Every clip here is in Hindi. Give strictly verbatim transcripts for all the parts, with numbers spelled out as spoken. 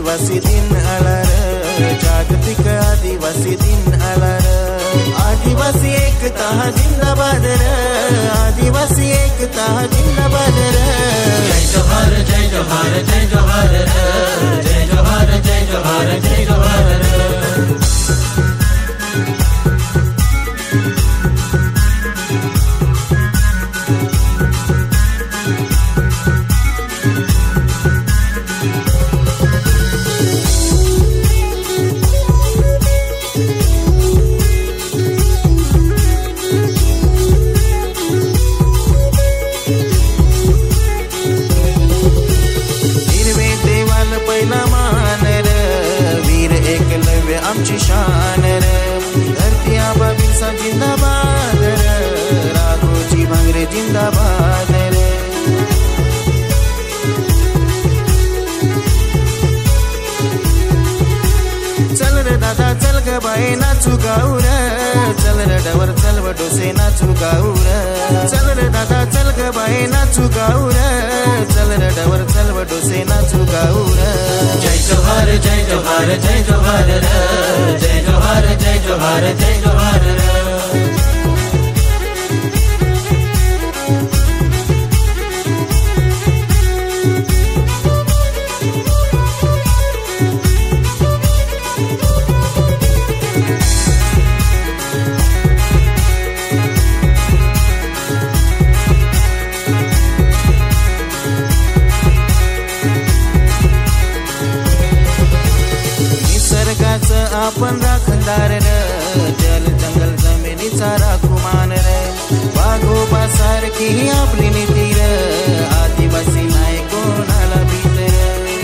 आदिवासी दिन आला र, जागतिक आदिवासी दिन आला र। आदिवासी एकता जिंदाबाद र, आदिवासी एकता जिंदाबाद र। जय जोहार जय जोहार जय जोहार र, जय जोहार जय जोहार जय जोहार र। आमची शान र, धरती आबा बिरसा जिंदाबाद र, राघोजी भांगरे जिंदाबाद र। चल रे दादा चल ग बाई नाचू गाऊ र, चल रे डवर चल व डोसे नाचू गाऊ र। चल रे दादा चल ग बाई नाचू गाऊ र, चल रे डवर चल व डोसे नाचू गाऊ र। जय जोहार जय जोहार जय जोहार र, जय जोहार जय जोहार जय जोहार र। आपण राखणदार र, जल जंगल जमिनीचा राखुमान र। वाघोबा सारखी आपली नीती र, आदिवासी नाही कोणाला भीत र।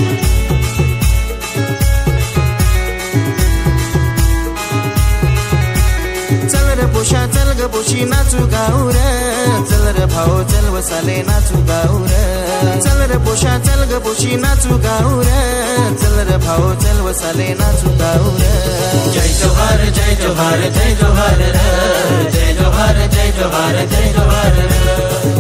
चल रे पोषा चल ग पोशी नाचू गाऊ र, चल रे भाऊ चल वसाले नाचू गाऊ र। चल रे पोषा चल ग पोशी नाचू गाऊ र, चल रे भाऊ चल वसाले नाचू गाऊ र। जय जोहार जय जोहार जय जोहार र, जय जोहार जय जोहार जय जोहार र।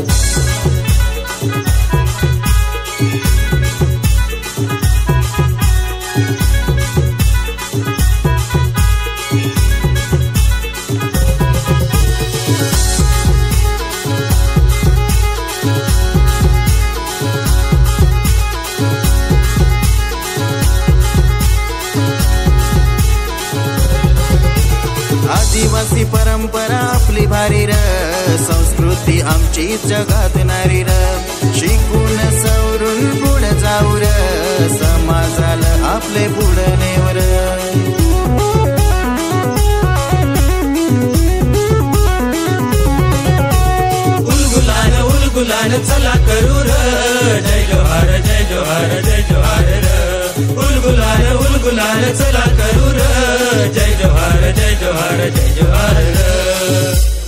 आदिवासी परंपरा आपली भारी र, संस्कृती आमची जगात नारी र। शिकून सवरून पुढे जाऊ र, समाजाला आपले पुढे नेऊ र। उलगुलान उलगुलान चला करू र, जय जोहार जय जोहार जय जोहार र। उलगुलान उलगुलान चला करू र, जय जोहार जय जोहार जय जोहार र।